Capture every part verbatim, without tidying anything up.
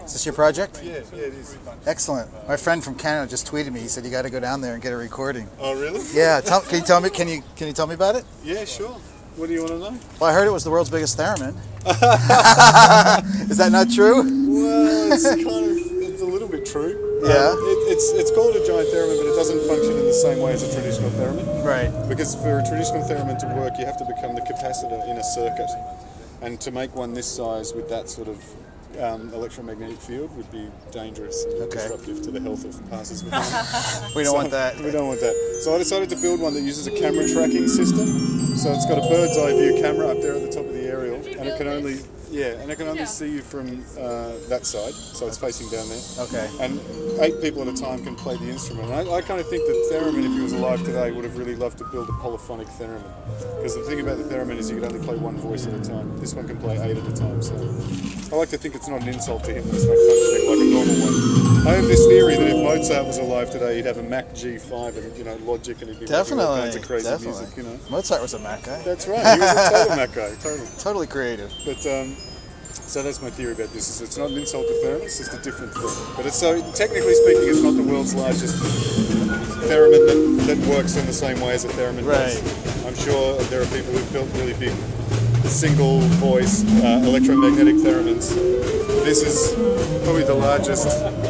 Is this your project? Yeah, yeah, it is. Excellent. My friend from Canada just tweeted me. He said you got to go down there and get a recording. Oh, really? Yeah. Tell, can you tell me? Can you can you tell me about it? Yeah, sure. What do you want to know? Well, I heard it was the world's biggest theremin. Is that not true? Well, it's kind of it's a little bit true. Yeah. Um, it, it's it's called a giant theremin, but it doesn't function in the same way as a traditional theremin. Right. Because for a traditional theremin to work, you have to become the capacitor in a circuit, and to make one this size with that sort of um, electromagnetic field would be dangerous and Okay. disruptive to the health of passers by. We don't So, want that. We don't want that. So I decided to build one that uses a camera tracking system. So it's got a bird's eye view camera up there at the top of the aerial, and it can only yeah, and it can only see you from uh, that side. So it's facing down there. Okay. And eight people at a time can play the instrument. And I, I kind of think that Theremin, if he was alive today, would have really loved to build a polyphonic theremin. Because the thing about the theremin is you can only play one voice at a time. This one can play eight at a time. So I like to think it's not an insult to him that it's not functioning like a normal one. I have this theory that if Mozart was alive today, he'd have a Mac G five and, you know, Logic, and he'd be making all Definitely. kinds of crazy Definitely. music, you know. Mozart was a Mac guy. That's right. He was a total Mac guy. Totally. Totally creative. But um, so that's my theory about this. Is it's not an insult to theremin, it's just a different thing. But it's so technically speaking, it's not the world's largest theremin that, that works in the same way as a theremin Right. does. I'm sure there are people who've built really big single voice uh, electromagnetic theremins. This is probably the largest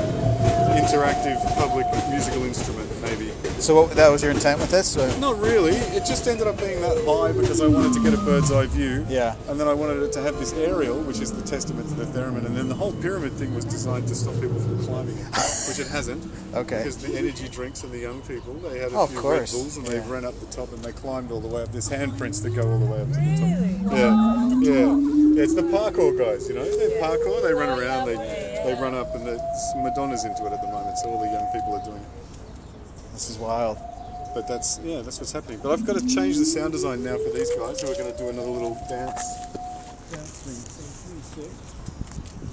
interactive public musical instrument, maybe. So what, that was your intent with this? Or? Not really. It just ended up being that high because I wanted to get a bird's eye view. Yeah. And then I wanted it to have this aerial, which is the testament to the theremin. And then the whole pyramid thing was designed to stop people from climbing it, which it hasn't. Okay. Because the energy drinks and the young people, they had a Oh, of few course. Red Bulls and Yeah. they ran up the top and they climbed all the way up. There's handprints that go all the way up to the top. Yeah. Yeah. Yeah. It's the parkour guys, you know. They're parkour. They run around. They they run up, and the Madonna's into it at the moment. So all the young people are doing it. This is wild. But that's, yeah, that's what's happening. But I've got to change the sound design now for these guys who are going to do another little dance. Dance thing. So,